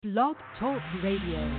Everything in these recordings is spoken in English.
Blog Talk Radio.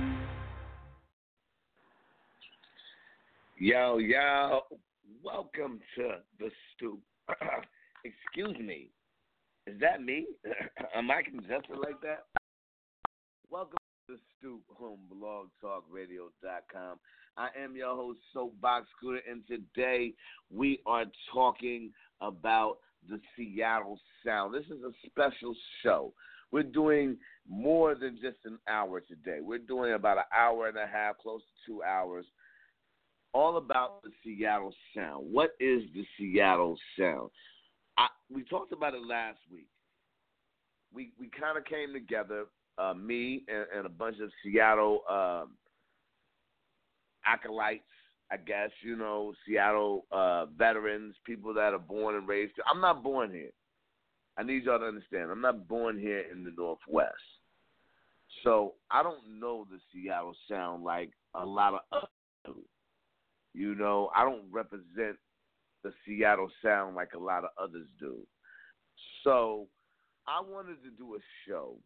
Yo, welcome to the Stoop. Excuse me, is that me? Am I congested like that? Welcome to the Stoop on blogtalkradio.com. I am your host, Soapbox Scooter, and today we are talking about the Seattle Sound. This is a special show. We're doing more than just an hour today. We're doing about an hour and a half, close to 2 hours, all about the Seattle Sound. What is the Seattle Sound? We talked about it last week. We kind of came together, me and a bunch of Seattle acolytes, I guess, Seattle veterans, people that are born and raised. I'm not born here. I need y'all to understand. I'm not born here in the Northwest. So I don't know the Seattle Sound like a lot of others do. I don't represent the Seattle Sound like a lot of others do. So I wanted to do a show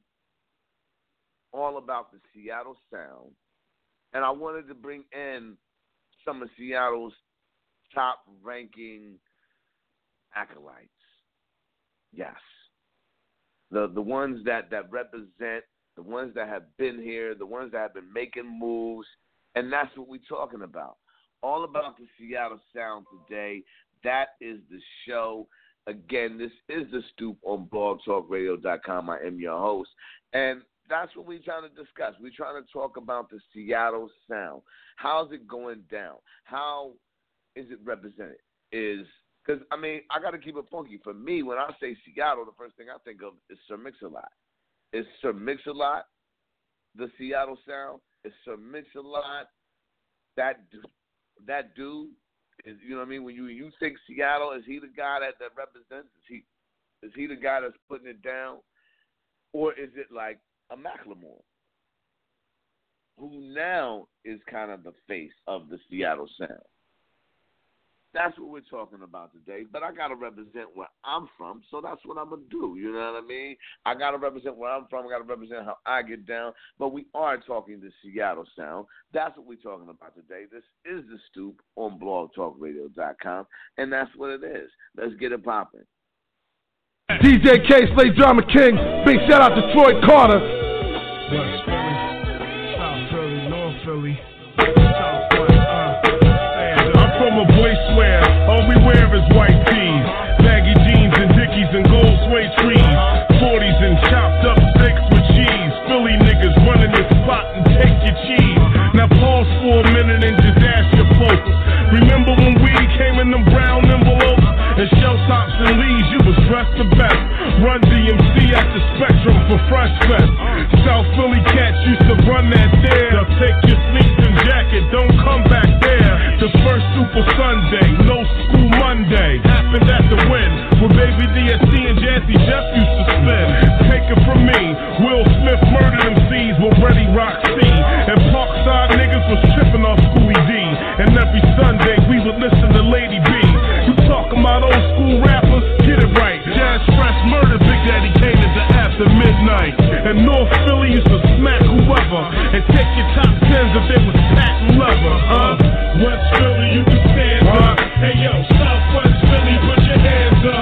all about the Seattle Sound, and I wanted to bring in some of Seattle's top-ranking acolytes. Yes. The ones that represent, the ones that have been here, the ones that have been making moves, and that's what we're talking about. All about the Seattle Sound today. That is the show. Again, this is the Stoop on blogtalkradio.com. I am your host. And that's what we're trying to discuss. We're trying to talk about the Seattle Sound. How's it going down? How is it represented? Because, I got to keep it funky. For me, when I say Seattle, the first thing I think of is Sir Mix-a-Lot. Is Sir Mix-a-Lot the Seattle Sound? Is Sir Mix-a-Lot that dude? Is, when you think Seattle, is he the guy that represents? Is he the guy that's putting it down? Or is it like a Macklemore, who now is kind of the face of the Seattle Sound? That's what we're talking about today. But I got to represent where I'm from, so that's what I'm going to do. You know what I mean? I got to represent where I'm from. I got to represent how I get down. But we are talking the Seattle Sound. That's what we're talking about today. This is the Stoop on blogtalkradio.com, and that's what it is. Let's get it popping. DJ K-Slay Drama King. Big shout out to Troy Carter. West Philly, South Philly, North Philly. From a voice where all we wear is white tees, baggy jeans and dickies and gold suede trees, 40s and chopped up steaks with cheese. Philly niggas running this spot and take your cheese. Now pause for a minute and just ask your folks. Remember when weed came in them brown envelopes and shell tops and leaves? You was dressed the best. Run DMC at the Spectrum for Fresh Fest. South Philly cats used to run that there. They'll take your sneaks and jacket, don't come back there. The first Super Sunday, no school Monday, happened at the Wynn, where Baby DSC and Jazzy Jeff used to spin. Take it from me, Will Smith murdered them C's with Ready Rock C, and Parkside niggas was tripping off Schoolie D, and every Sunday we would listen to Lady B. You talking about old school rappers? Get it right. Jazz Fresh murdered Big Daddy Kane into after midnight, and North Philly used to smack whoever, and take your top tens if they was patent leather. West Philly, you can stand up. Hey yo, Southwest Philly, put your hands up.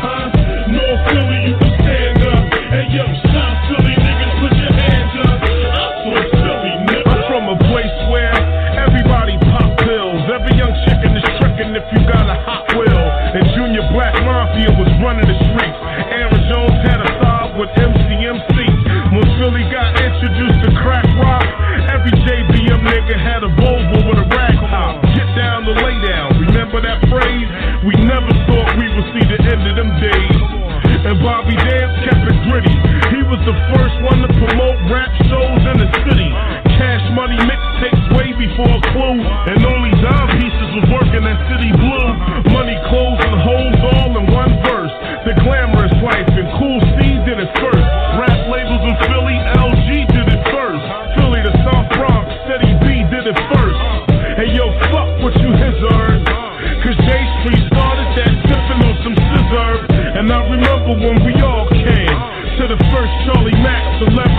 North Philly, you can stand up. Hey yo, South Philly, niggas, put your hands up. I'm from Philly, nigga. I'm from a place where everybody pop pills. Every young chicken is tricking if you got a Hot Wheel. And Junior Black Mafia was running the streets. Aaron Jones had a side with MCMC. When Philly got introduced to crack rock, every JBM nigga had a Volvo with a rag top. Get down to lay down. Remember that phrase? We never thought we would see the end of them days. And Bobby Dance kept it gritty. He was the first one to promote rap shows in the city. Cash Money mixtapes way before Clue, and only dime pieces was working at City Blue. Money, clothes, and hoes all in one verse. The Glamorous Life, and Cool C did it first. Rap labels in Philly, LG did it first. Philly to South Bronx, Steady B did it first. Hey yo, fuck what you heard. Cause J Street started that sipping on some scissor. And I remember when we all came to the first Charlie Mack celebrity.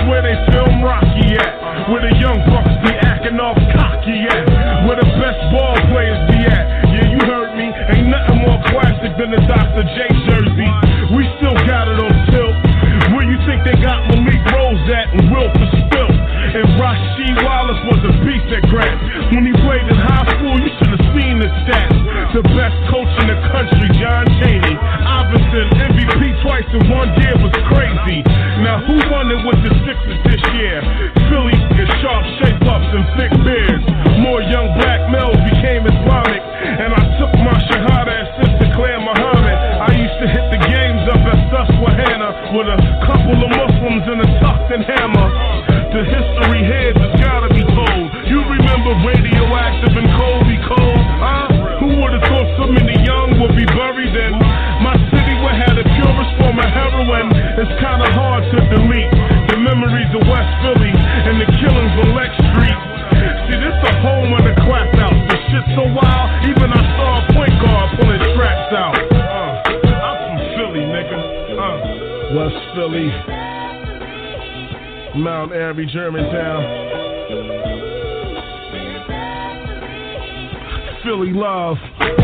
where they film Rocky at, where the young bucks be acting all cocky at, where the best ball players be at. Yeah, you heard me, ain't nothing more classic than the Dr. J jersey. We still got it on tilt. Where you think they got Malik Rose at and Wilford Spilt? And Rasheed Wallace was a beast at Grant. When he played in high school, you should have seen the stats. The best coach in the country, John Chaney. Iverson, MVP twice in 1 year was crazy. Now who won it with the Sixers this year? Philly is sharp shape-ups and thick beards. More young black males became Islamic. And I took my shahada at Sister Claire Muhammad. I used to hit the games up at Susquehanna with a couple of Muslims and a tucked-in hammer. The history heads has gotta be told. You remember Radioactive and Kobe Cole? Who would've thought so many young would be buried in my city where had the purest form of heroin? It's kinda hard to delete the memories of West Philly and the killings on Lex Street. See, this the home of the clap outs. The shit's so wild, even I saw a point guard pulling straps out. I'm from Philly, nigga. West Philly, Mount Airy, Germantown. Philly love.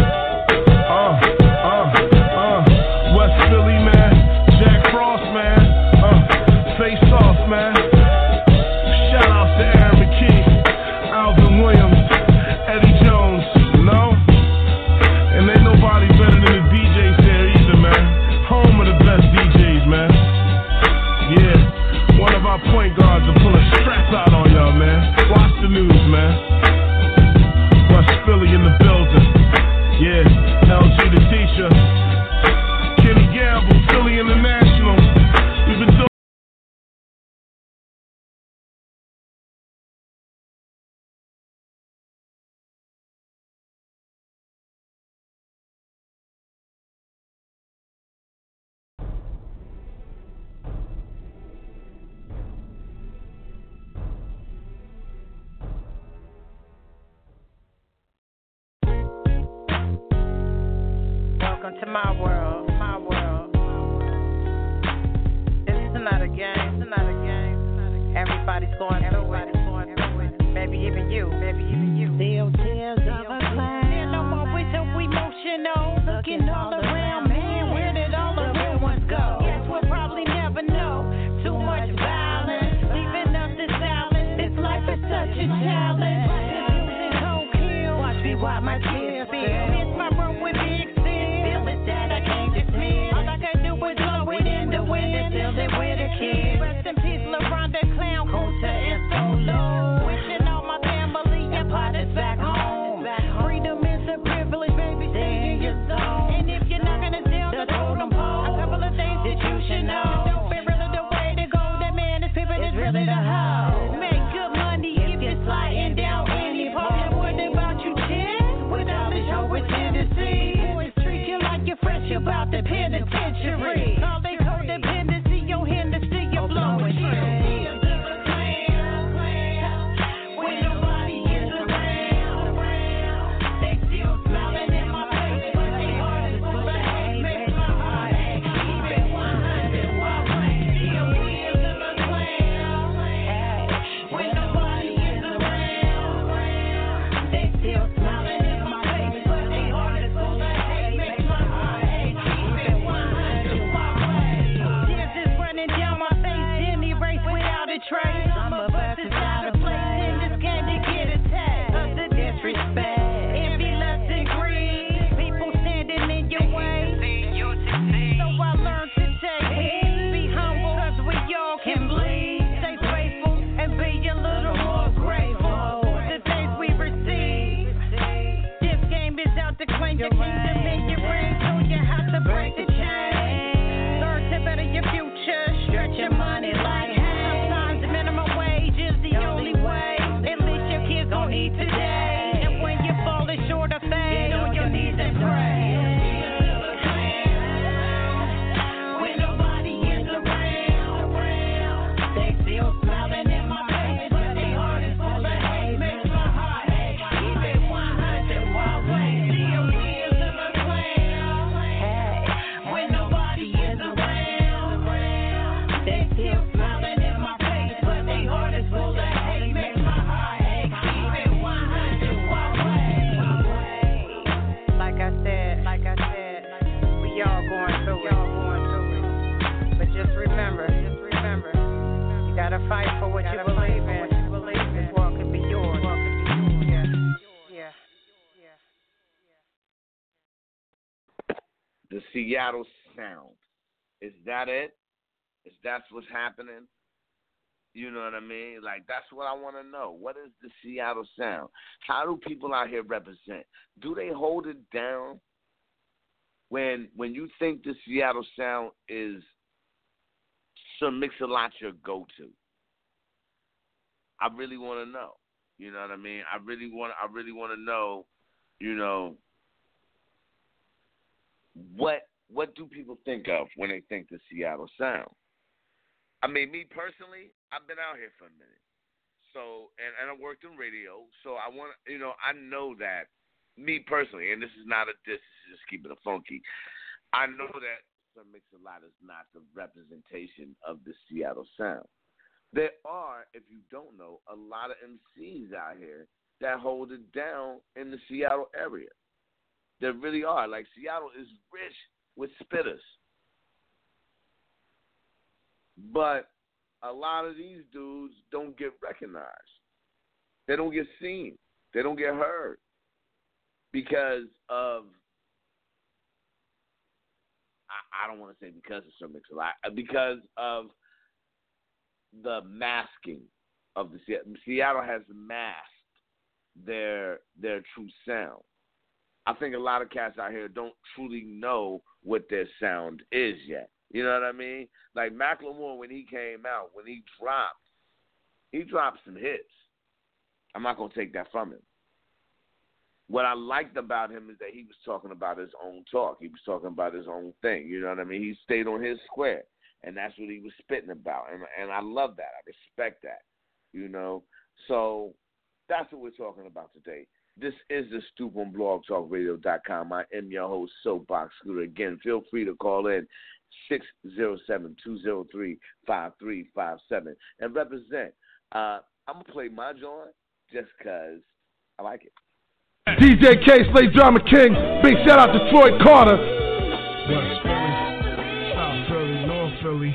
West Philly, man. Jack Frost, man. Face off, man. Shout out to Aaron McKee, Alvin Williams, Eddie Jones, you know? And ain't nobody better than the DJs there either, man. Home of the best DJs, man. Yeah, one of our point guards will pull a strap out on y'all, man. Watch the news, man. West Philly in the building. Yeah, LG the teacher. Kenny Gamble, Philly International. We've been doing welcome to my world, my world. It's not a game, it's not a game. Everybody's going through it. Maybe even you. Still tears of a clown. And no more with so emotional. Looking all around, man, where did all the real ones go? Guess we'll probably never know. Too much violence, leaving us to silence. This life is such a challenge. Watch me wipe my tears. It's my room with big feelings that I can't dismiss. All I can do is blow it in the wind and fill it with a kiss. Rest in peace, LaRonda Clown, Kunta and Solo. Wishing all my family and partners back home. Freedom is a privilege, baby, stay in your zone. And if you're not gonna steal the totem pole, a couple of things that you should know. Don't be really the way to go, that man is pimping, is really the hoe. Make good money if you're sliding down any pole. And what about you, chick? With all this show with Tennessee. You're fresh about the penitentiary. All they codependency, your Hennessy, you're blowing shit. When nobody is around, they still smiling in my face, but they heart is full of hate. Makes my heart ache. Keep it 100 while rain. Still wheels of a clown. fight for what you believe in. This world could be yours. Yeah. The Seattle sound. Is that it? Is that what's happening? You know what I mean? Like, that's what I want to know. What is the Seattle sound? How do people out here represent? Do they hold it down? When you think the Seattle sound is Sir Mix-a-Lot your go-to, I really want to know. You know what I mean? I really want to know. You know, what do people think of when they think the Seattle sound? I mean, me personally, I've been out here for a minute. So, and I worked in radio, so I know that, me personally, and this is not a diss, this is just keeping it funky, I know that Sir Mix-a-Lot is not the representation of the Seattle sound. There are, if you don't know, a lot of MCs out here that hold it down in the Seattle area. There really are. Like, Seattle is rich with spitters. But a lot of these dudes don't get recognized. They don't get seen. They don't get heard because of, I don't want to say because of Sir Mix-a-Lot, because of the masking of the Seattle. Seattle has masked their true sound. I think a lot of cats out here don't truly know what their sound is yet. You know what I mean? Like Macklemore, when he came out, when he dropped some hits. I'm not going to take that from him. What I liked about him is that he was talking about his own talk. He was talking about his own thing. You know what I mean? He stayed on his square, and that's what he was spitting about. And I love that. I respect that, you know. So that's what we're talking about today. This is the Stoop on blogtalkradio.com. I am your host, Soapbox Scooter. Again, feel free to call in 607-203-5357 and represent. I'm going to play my joint just because I like it. DJ K, Slay Drama King. Big shout out to Troy Carter. West Philly, South Philly, North Philly,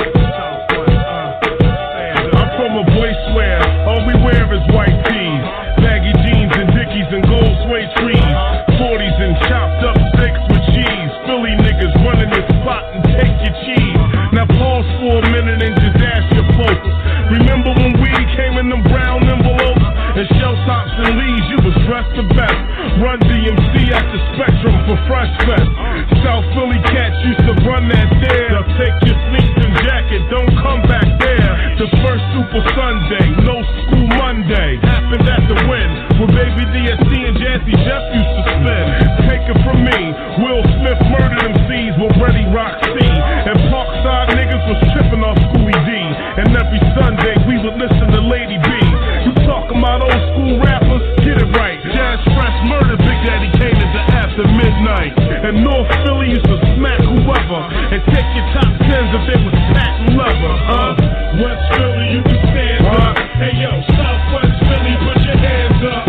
Southwest. I'm from a place where all we wear is white tees, baggy jeans and dickies and gold suede trees, 40s and chopped up steaks with cheese. Philly niggas running this spot and take your cheese. Now pause for a minute and just ask your folks. Remember when weed came in them brown envelopes and shell tops and leaves? You was dressed the best. Run DMC at the Spectrum for Fresh Fest. South Philly cats used to run that there. They'll take your sneaks and jacket, don't come back there. The first Super Sunday, no school Monday, happened at the Wynn, where Baby DSC and Jazzy Jeff used to spin. Take it from me, Will Smith murdered MCs with Ready Rock C, and Parkside niggas was tripping off Schoolie D. And every Sunday we would listen to Lady B. You talking about old school rappers? Get it right. Jazz Fresh murdered Big Daddy Kane at the after midnight. And North Philly used to smack whoever and take your top tens if they was patent leather. West Philly, you can stand up. Hey yo, Southwest Philly, put your hands up.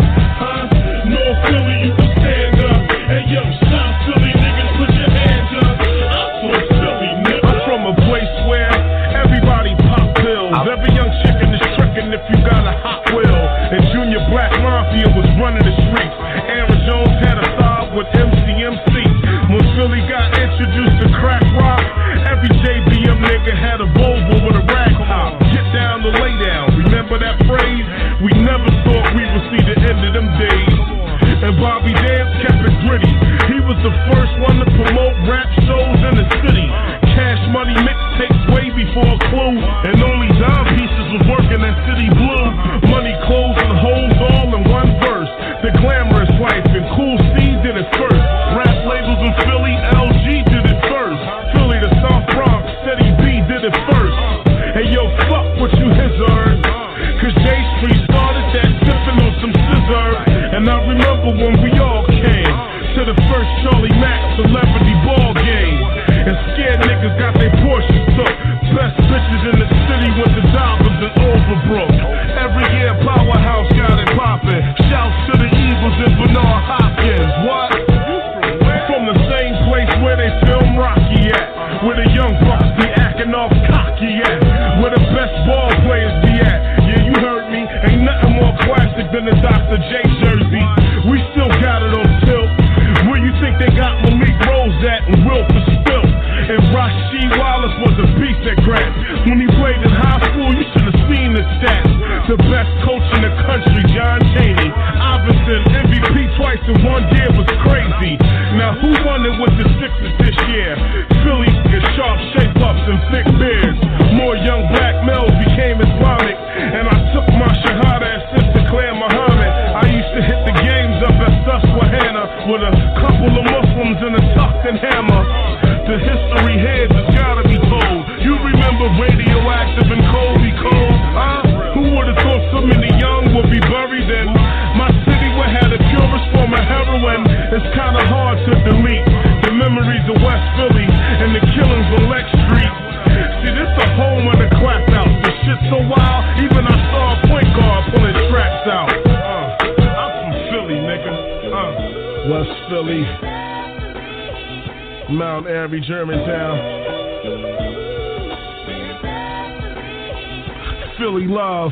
North Philly, you can stand up. Hey yo, South Philly niggas, put your hands up. I'm from Philly, nigga. I'm from a place where everybody pop pills. Every young chicken is tricking if you got a Hot Wheel. And Junior Black Mafia was running the streets. Aaron Jones had a thought with MCMC. When Philly got introduced to crack rock, every JBM nigga had a Volvo with a rag top. Get down to lay down. Remember that phrase? We never thought we would see the end of them days. And Bobby Dance kept it gritty. He was the first one to promote rap shows in the city. Cash Money mixtapes way before Clue. And only dime pieces was working at City Blue. Money, clothes, and hoes all in one verse. The Glamorous Life and Cool C did it first. Rap labels in Philly, LG did it first. Philly to South Bronx, Steady B did it first. Hey yo, fuck what you heard. Cause J Street started that sipping on some scissor. And I remember when we all came to the first Charlie Mack celebrity ball game. And scared niggas got their portions took. Best bitches in the city went to Dobbins and Overbrook. stats. The best coach in the country, John Chaney. Iverson, MVP twice in one year was crazy. Now who won it with the Sixers this year? Philly get sharp shape-ups and thick beards. More young black males became Islamic, and I took my shahada as Sister Claire Muhammad. I used to hit the games up at Susquehanna with a couple of Muslims and a tucked-in hammer. The history heads has gotta be told. You remember Radioactive and Kobe Cole? Who would've thought so many young would be buried in my city would have the purest form of heroin? It's kinda hard to delete the memories of West Philly and the killings on Lex Street. See, this the home of the clap out. The shit so wild, even I saw a point guard pulling straps out. I'm from Philly, nigga. West Philly, Mount Airy, Germantown. Philly love.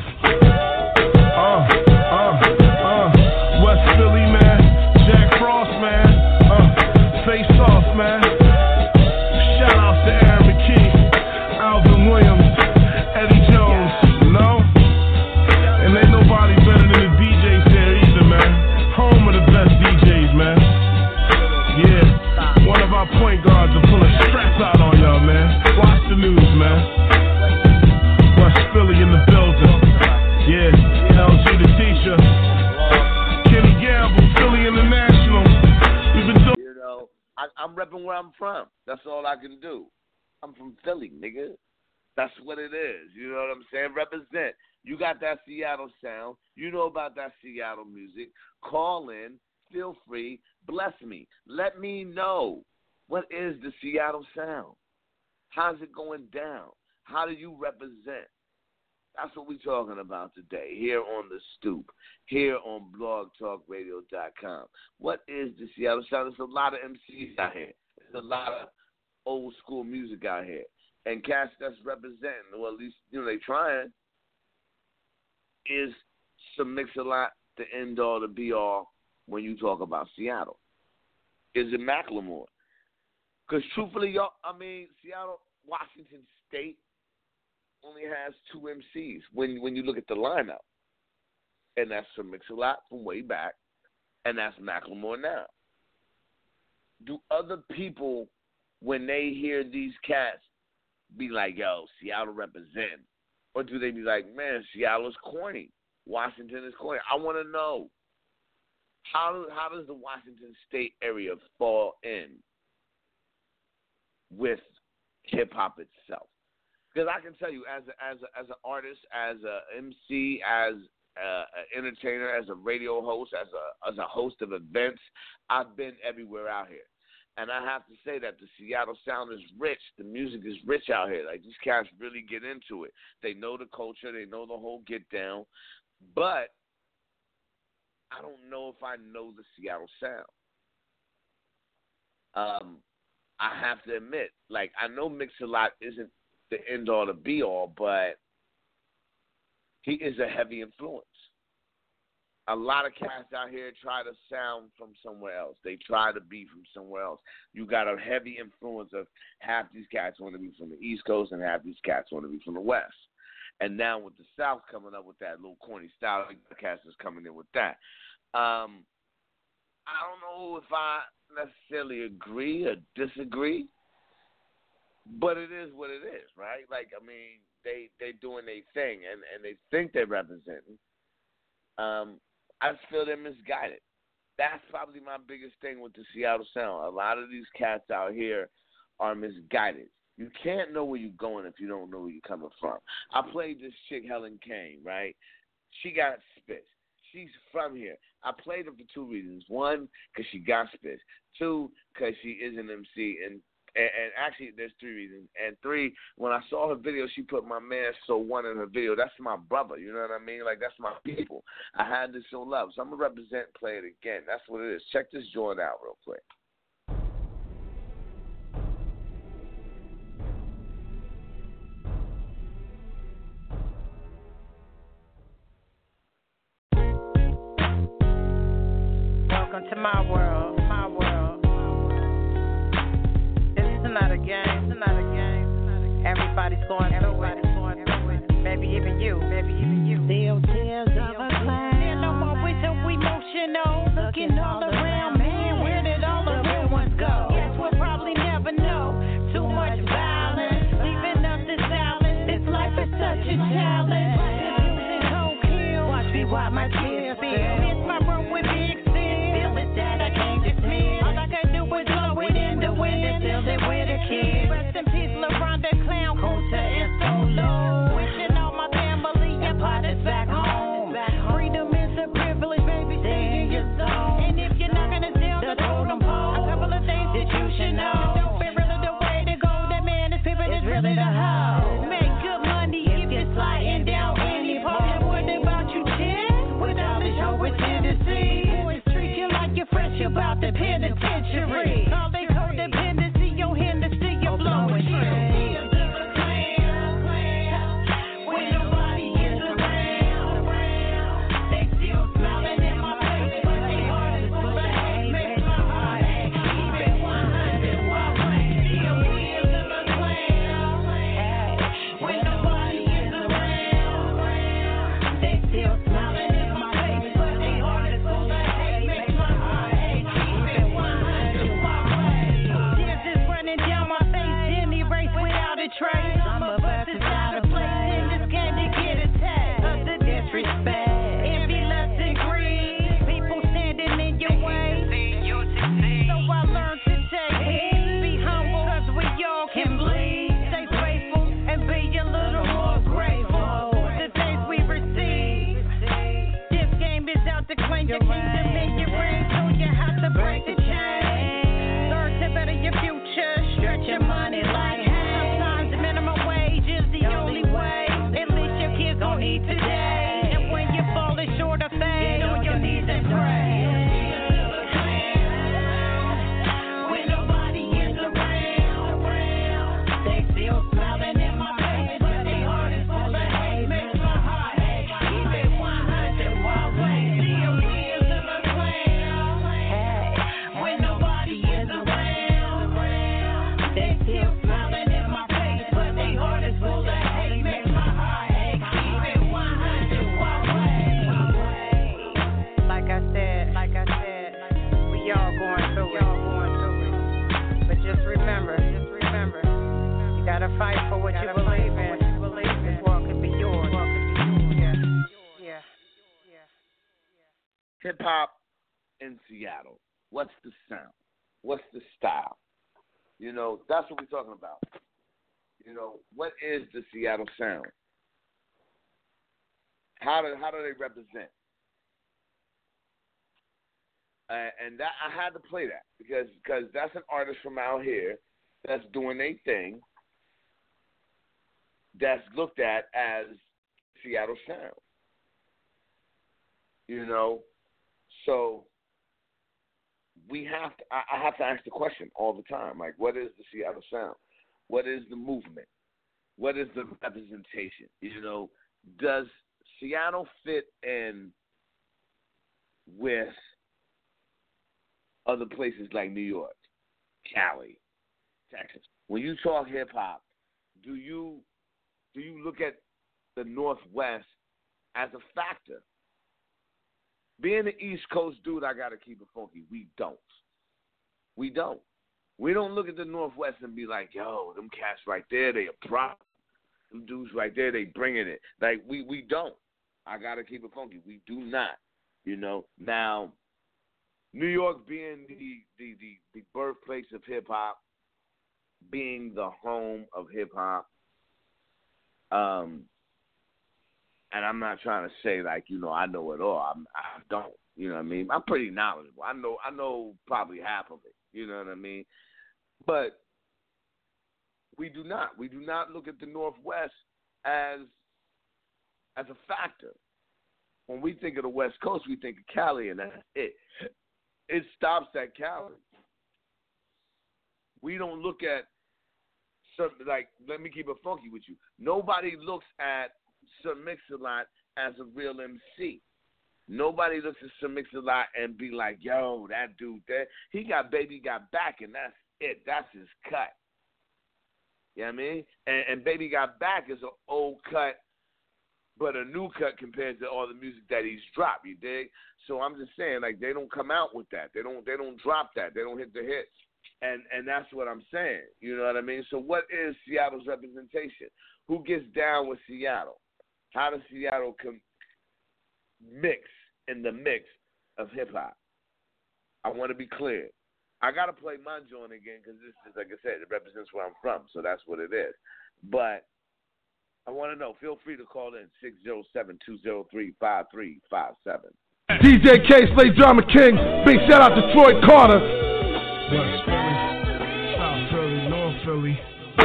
West Philly, man. Jack Frost, man. Face off, man. Shout out to Aaron McKee, Alvin Williams, Eddie Jones, no? And ain't nobody better than the DJs there either, man. Home of the best DJs, man. Yeah, one of our point guards will pull a strap out on y'all, man. Watch the news, man. West Philly in the building. Yeah, LG the teacher. Kenny Gamble, Philly International. We've been doing. You know, I'm repping where I'm from. That's all I can do. I'm from Philly, nigga. That's what it is. You know what I'm saying? Represent. You got that Seattle sound. You know about that Seattle music. Call in. Feel free. Bless me. Let me know. What is the Seattle sound? How's it going down? How do you represent? That's what we're talking about today, here on The Stoop, here on blogtalkradio.com. What is the Seattle sound? There's a lot of MCs out here. There's a lot of old school music out here. And cats that's representing, or at least, you know, they trying, is some Mix-a-Lot, the end all, the be all when you talk about Seattle. Is it Macklemore? Because truthfully, y'all, I mean, Seattle, Washington State only has two MCs when you look at the lineup. And that's from Mix-a-Lot from way back, and that's Macklemore now. Do other people, when they hear these cats, be like, yo, Seattle represent? Or do they be like, man, Seattle is corny. Washington is corny. I want to know, how does the Washington State area fall in with hip-hop itself? Because I can tell you, as an artist, as an MC, as an entertainer, as a radio host, as a host of events, I've been everywhere out here. And I have to say that the Seattle sound is rich. The music is rich out here. Like, these cats really get into it. They know the culture. They know the whole get down. But I don't know if I know the Seattle sound. I have to admit, like, I know Mix-a-Lot isn't the end all, the be all, but he is a heavy influence. A lot of cats out here try to sound from somewhere else. They try to be from somewhere else. You got a heavy influence of half these cats want to be from the East Coast and half these cats want to be from the West. And now with the South coming up with that little corny style, the cats is coming in with that. I don't know if I necessarily agree or disagree, but it is what it is, right? Like, I mean, they doing their thing, and they think they're representing. I just feel they're misguided. That's probably my biggest thing with the Seattle sound. A lot of these cats out here are misguided. You can't know where you're going if you don't know where you're coming from. I played this chick, Helen Kane, right? She got spit. She's from here. I played her for two reasons. One, because she got spit. Two, because she is an MC. And actually, there's three reasons. And three, when I saw her video, she put my man So One in her video. That's my brother, you know what I mean? Like, that's my people. I had to show love. So I'm going to represent and play it again. That's what it is. Check this joint out real quick. Welcome to my world, my world. This is not a game, it's not a game. Everybody's going through it. Maybe even you, maybe even you. my tears feel. Miss my room with big sin. Feelings that I can't dismiss. All I can do is blow it in the wind. Fill it with a kiss. Rest in peace, LaRonda Clown. Kota and Solo. Wishing all my family and partners back home. Freedom is a privilege, baby. Stay in your zone. And if you're not gonna sell the totem pole, a couple of things that you should know. Don't be really the way to go. That man is pimping is really the hoe. Make good money if you're sliding down any pole. And what about you, chick? With all this show with Tennessee. Boys treat you like you're fresh about the penitentiary. Call they codependency, your Hennessy, you're blowing shit. Some of us is out of place in this game to get attacked. Of the disrespect, envy, lust, and greed. People standing in your way. So I learned to take heed. Be humble, cause we all can bleed. Stay faithful and be a little more grateful for the things we receive. This game is out to claim your kingdom and your reign, so you have to break the chain. Learn to better your future, stretch your money like minimum wage is the only way. At least your kids gon' eat today. And when you're falling short of fame, get on your knees and pray. When nobody is around, they still smiling in my face, but their heart is full of hate. Makes my heart ache. Keep it 100 wild ways. DOD is in the clan. When nobody is around, they still smiling in my face. Like I said, we all going through it. But just remember, you gotta fight for what you believe in. This world could be yours. Yeah. Hip hop in Seattle. What's the sound? What's the style? That's what we're talking about. What is the Seattle sound? How do they represent? And that I had to play that because that's an artist from out here that's doing their thing that's looked at as Seattle sound. So we have to. I have to ask the question all the time, like, what is the Seattle sound? What is the movement? What is the representation? Does Seattle fit in with other places like New York, Cali, Texas? When you talk hip hop, do you look at the Northwest as a factor? Being an East Coast dude, I gotta keep it funky. We don't. We don't look at the Northwest and be like, yo, them cats right there, they a prop. Them dudes right there, they bringing it. Like, we don't. I gotta keep it funky. We do not. Now, New York being the birthplace of hip hop, being the home of hip hop, and I'm not trying to say like, I know it all. I don't. You know what I mean? I'm pretty knowledgeable. I know probably half of it. You know what I mean? But we do not. We do not look at the Northwest as a factor. When we think of the West Coast, we think of Cali, and that's it. It stops at Cali. We don't look at something like, let me keep it funky with you. Nobody looks at Sir Mix-a-Lot as a real MC. Nobody looks at Sir Mix-a-Lot and be like, yo, that dude there, he got Baby Got Back, and that's it. That's his cut. You know what I mean? And Baby Got Back is an old cut, but a new cut compared to all the music that he's dropped, you dig? So I'm just saying, like, they don't come out with that. They don't drop that. They don't hit the hits. And that's what I'm saying. You know what I mean? So what is Seattle's representation? Who gets down with Seattle? How does Seattle in the mix of hip-hop. I want to be clear. I got to play my joint again because this is, like I said, it represents where I'm from, so that's what it is. But I want to know. Feel free to call in 607-203-5357. DJ K, Slay Drama King. Big shout out to Troy Carter. West Philly, South Philly, North Philly,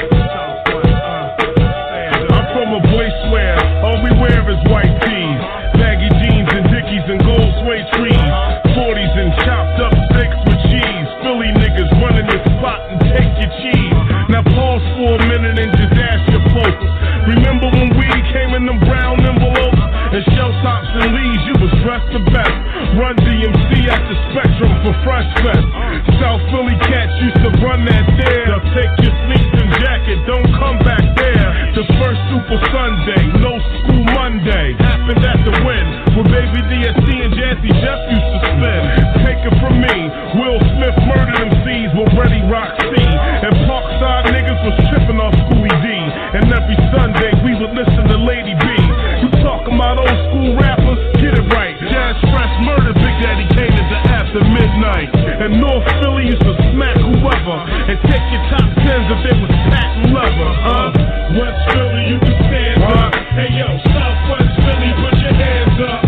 Southwest. I'm from a place where all we wear is white tees, baggy jeans and dickies and gold suede trees, 40s and chopped up steaks with cheese. Philly niggas running this spot and take your cheese. Now pause for a minute and just ask your folks. Remember when weed came in them brown envelopes and shell tops and leaves? You was dressed the best. Run DMC at the Spectrum for Fresh Fest. South Philly cats used to run that there. Now take your sneaks and jacket, don't come back there. The first Super Sunday, no school Monday, happened at the Wynn, where Baby DSC and Jazzy Jeff used to spin. Take it from me, Will Smith murdered MCs with Ready Rock C, and Parkside niggas was tripping off Schoolie D. And every Sunday we would listen to Lady B. You talking about old school rappers? Get it right. Jazz Fresh murdered Big Daddy Kane into after midnight. And North Philly used to smack whoever and take your top tens if they was patent leather. West Philly, you can stand up. Hey yo, Southwest Philly, put your hands up.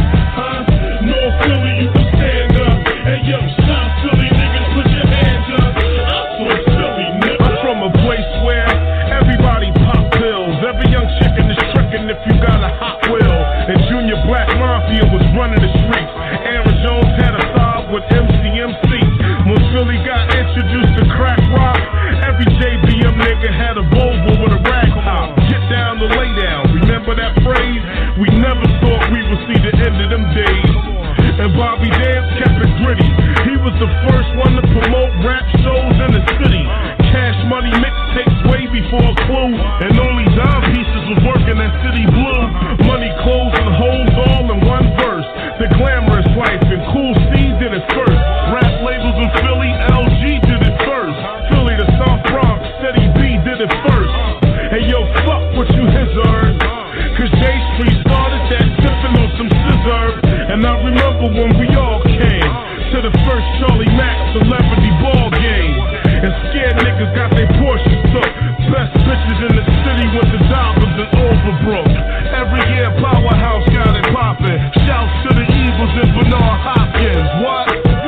North Philly, you can stand up. Hey yo, South Philly niggas, put your hands up. I'm from Philly, nigga. I'm from a place where everybody pop pills. Every young chicken is tricking if you got a Hot Wheel. And Junior Black Mafia was running the streets. Aaron Jones had a side with MCMC. When Philly got introduced to crack rock, every JBM nigga had a Volvo with a rag top. Get down to lay down. Remember that phrase? We never thought we would see the end of them days. And Bobby Dance kept it gritty. He was the first one to promote rap shows in the city. Cash Money mixtapes way before Clue, and only dime pieces was working at City Blue. Money, clothes, and hoes all in one verse. The Glamorous Life and Cool C did it first. Rap labels in Philly, LG did it first. Philly to South Bronx, Steady B did it first. Hey yo, fuck what you heard. Cause J Street started that sipping on some scissor. And I remember when we all came to the first Charlie Mack celebrity ball game. And scared niggas got their portions took. Best bitches in the city with the Dobbins and Overbrook. Every year Powerhouse got it poppin'. Shouts to the Eagles and Bernard Hopkins. What?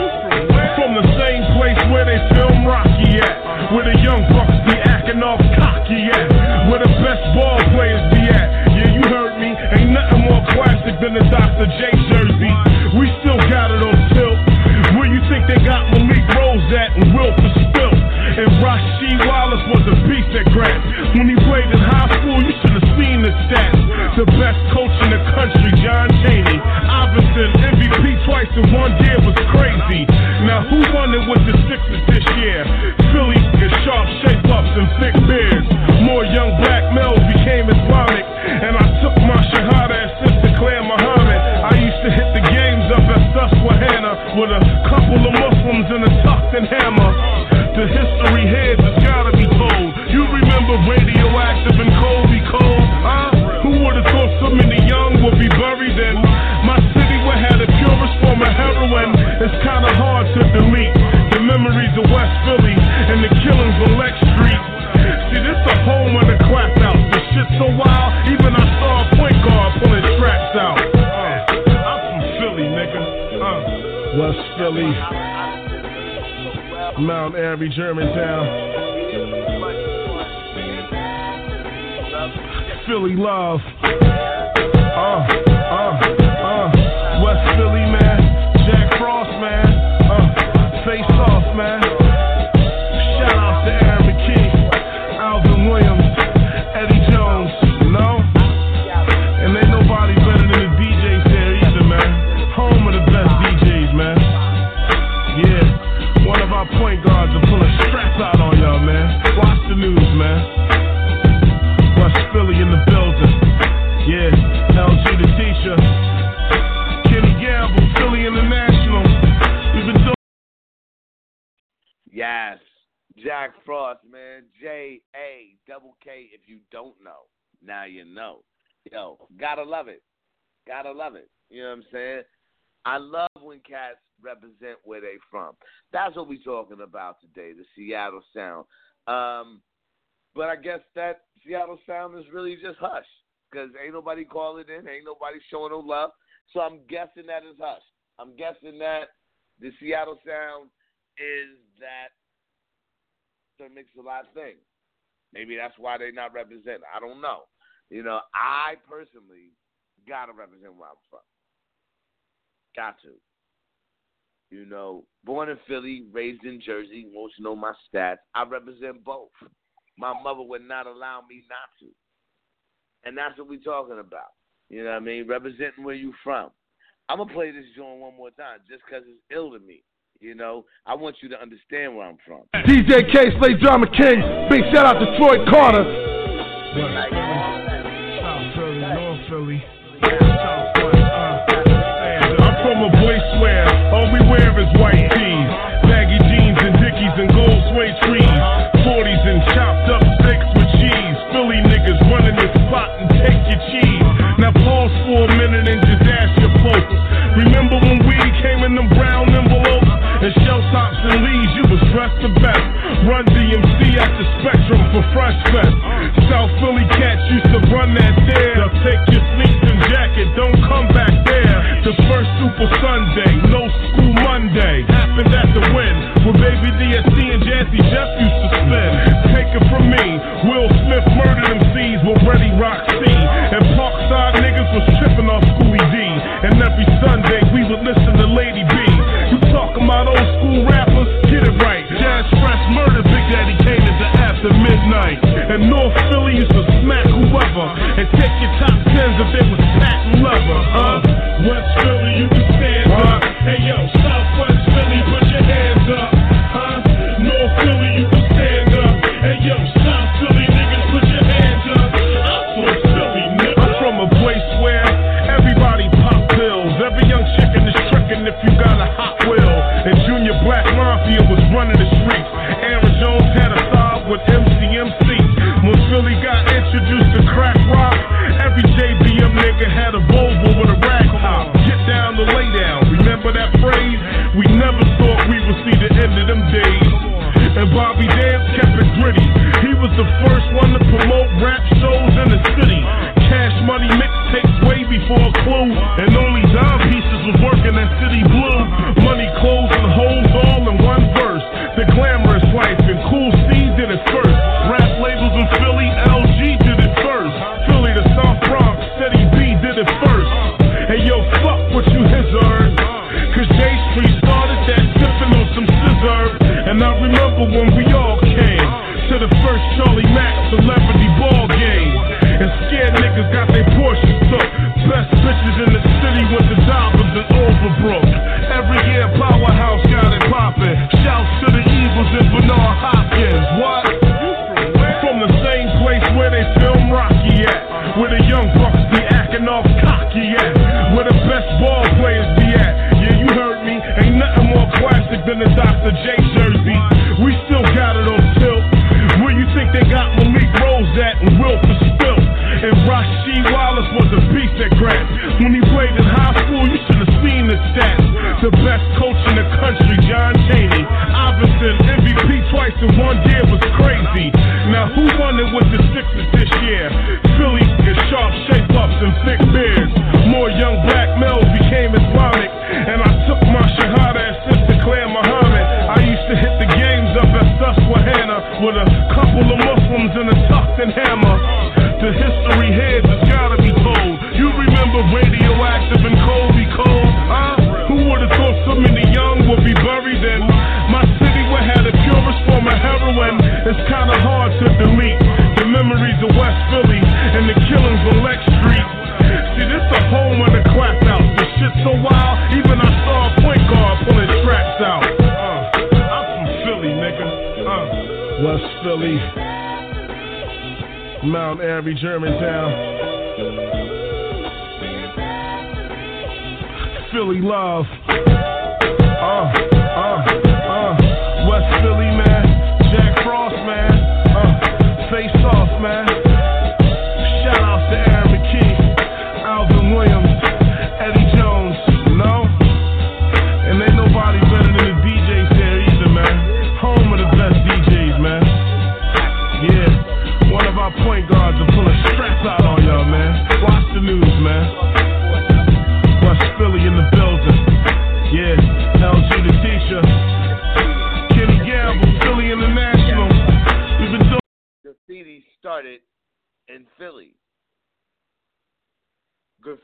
From the same place where they film Rocky at, where the young bucks be acting off cocky at, where the best ball players be at. Yeah, you heard me. Ain't nothing more classic than the Dr. J jersey. We still got it on tilt. Where you think they got Malik Rose at and Wilford Spilt? And Rasheed Wallace was a beast at Grant. When he played in high school, you should have seen the stats. The best coach in the country, John Chaney. Iverson, MVP twice in one year was crazy. Now who won it with the Sixers this year? Philly get sharp shape-ups and thick beards. More young black males became Islamic. And I took my shahada at Sister Claire Muhammad. I used to hit the games up at Susquehanna with a couple of Muslims and a tucked-in hammer. The history heads has gotta be told. You remember Radioactive and Colby Cole? Who would've thought so many young would be buried in my city would have the purest form of heroin? It's kinda hard to delete the memories of West Philly and the killings on Lex Street. See, this the home of the clap out. The shit so wild, even I saw a point guard pulling straps out. I'm from Philly, nigga. West Philly, Mount Airy, Germantown. Philly love. West Philly, man. Jack Frost, man. Face off, man. Shout out to Aaron McKee, Alvin Williams, Eddie Jones, you know? And ain't nobody better than the DJs there either, man. Home of the best DJs, man. Yeah, one of our point guards will pull a strap out on y'all, man. Watch the news, man. West Philly in the building. Yeah, LG the teacher. Kenny Gamble, Philly International. We've been doing. Yes, Jack Frost, man. J-A-double-K. If you don't know, now you know. Yo, gotta love it. Gotta love it. You know what I'm saying? I love when cats represent where they from. That's what we're talking about today, the Seattle sound. But I guess that Seattle sound is really just hush, because ain't nobody calling in, ain't nobody showing no love. So I'm guessing that is hush. I'm guessing that the Seattle sound is that Sir Mix-a-Lot thing. Maybe that's why they're not represented. I don't know. You know, I personally gotta represent where I'm from. Got to. You know, born in Philly, raised in Jersey, won't you know my stats? I represent both. My mother would not allow me not to. And that's what we're talking about. You know what I mean? Representing where you from. I'm going to play this joint one more time just because it's ill to me. You know, I want you to understand where I'm from. DJ K, Slay Drama King. Big shout out to Troy Carter. South Philly, North Philly. I'm from a place where all we wear is white tees, baggy jeans and dickies and gold suede trees, 40s and chopped up steaks with cheese. Philly niggas running this spot and take your cheese. Now pause for a minute and just ask your folks. Remember when weed came in them brown envelopes and shell tops and leaves? You was dressed the best. Run DMC at the Spectrum for Fresh Fest. South Philly cats used to run that there. Now take your sneaks and jacket, don't come back there. The first Super Sunday, no school Monday, happened at the Wynn, where Baby DSC and Jazzy Jeff used to spin. Take it from me, Will Smith murdered MCs with Ready Rock C, and Parkside niggas was tripping off Schoolie D. And every Sunday we would listen to Lady B. You talking about old school rappers? Get it right. Jazz Fresh murdered Big Daddy Kane into after midnight. And North Philly used to smack whoever and take your top tens if they was patent leather. West Philly, you can stand up. Hey yo, Southwest Philly, put your hands up. North Philly, you can stand up. Hey yo, South Philly niggas, put your hands up. I'm from Philly, nigga. I'm from a place where everybody pop pills. Every young chicken is tricking if you got a Hot Wheel. And Junior Black Mafia was running the streets. Aaron Jones had a thought with MCMC. When Philly got introduced to crack rock, every JBM nigga had a Volvo with a rag top. Get down to lay down. Remember that phrase? We never thought we would see the end of them days. And Bobby Dance kept it gritty. He was the first one to promote rap shows in the city. Cash Money mixtapes way before Clue. And only dime pieces was working at City Blue. Money, clothes, and hoes all in one verse. The Glamorous Life and Cool C did it first. Rap labels in Philly, LG did it first. Philly to South Bronx, Steady B did it first. Hey yo, fuck what you heard. Cause J Street started that sipping on some scissor. And I remember when we all came to the first Charlie Mack celebrity ball game. And scared niggas got their Porsches took. Best bitches in the city with the Dobbins and Overbrook. Every year Powerhouse got it poppin'. Shouts to the Eagles and Bernard Hopkins. What? From the same place where they film Rocky at, where the young bucks be acting off cocky at, where the best ball players be at. Yeah, you heard me. Ain't nothing more classic than the Dr. J jersey. We still got it on tilt. Where you think they got Malik Rose at and Wilford Spilt? And Rasheed Wallace was a beast at Grant. When he played in high school, you should have seen the stats. The best coach in the country, John Chaney. Iverson, MVP twice in one year was crazy. Now who won it with the Sixers this year? Philly get sharp shape-ups and thick beards. More young black males became Islamic. And I took my Shahada at Sister Claire Muhammad. I used to hit the games up at Susquehanna with a couple of Muslims and a tucked-in hammer. The history heads has gotta be told. You remember Radioactive and Colby Cole? Who would've thought so many young would be buried in my city where had the purest form of heroin? It's kinda hard to delete the memories of West Philly and the killings on Lex Street. See, this the home of the clap out. The shit so wild, even I saw a point guard pulling tracks out. I'm from Philly, nigga. West Philly, Mount Airy, Germantown. Philly love. West Philly, man. Jack Frost, man. Face off, man. Shout out to Aaron McKee, Alvin Williams.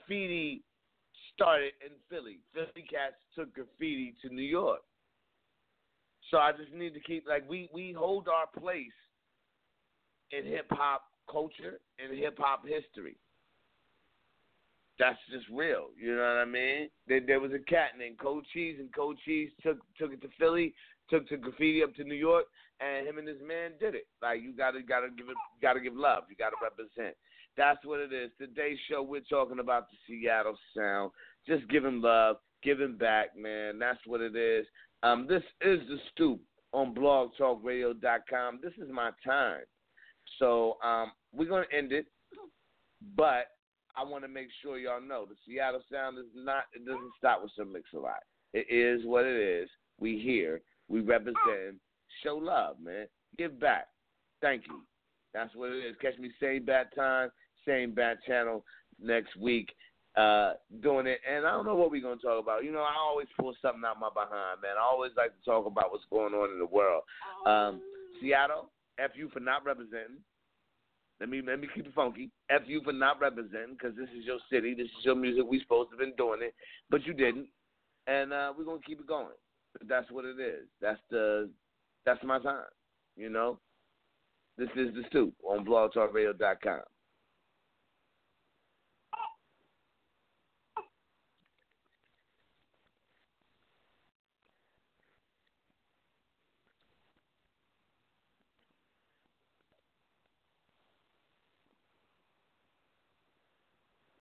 graffiti started in Philly. Philly cats took graffiti to New York. So I just need to keep, like, we hold our place in hip-hop culture and hip-hop history. That's just real. You know what I mean? There was a cat named Cold Cheese, and Cold Cheese took it to Philly, took the graffiti up to New York, and him and his man did it. Like, you gotta give love. You gotta represent. That's what it is. Today's show, we're talking about the Seattle sound. Just giving love, giving back, man. That's what it is. This is The Stoop on blogtalkradio.com. This is my time. So we're going to end it, but I want to make sure y'all know the Seattle sound it doesn't stop with some Mix-a-Lot. It is what it is. We here. We represent. Show love, man. Give back. Thank you. That's what it is. Catch me same bad time, same bad channel next week. Doing it, and I don't know what we're going to talk about. You know, I always pull something out my behind, man. I always like to talk about what's going on in the world. Seattle, F you for not representing. Let me keep it funky. F you for not representing, because this is your city. This is your music. We supposed to have been doing it, but you didn't. And we're going to keep it going. That's what it is. That's my time, you know. This is The Stoop on blogtalkradio.com.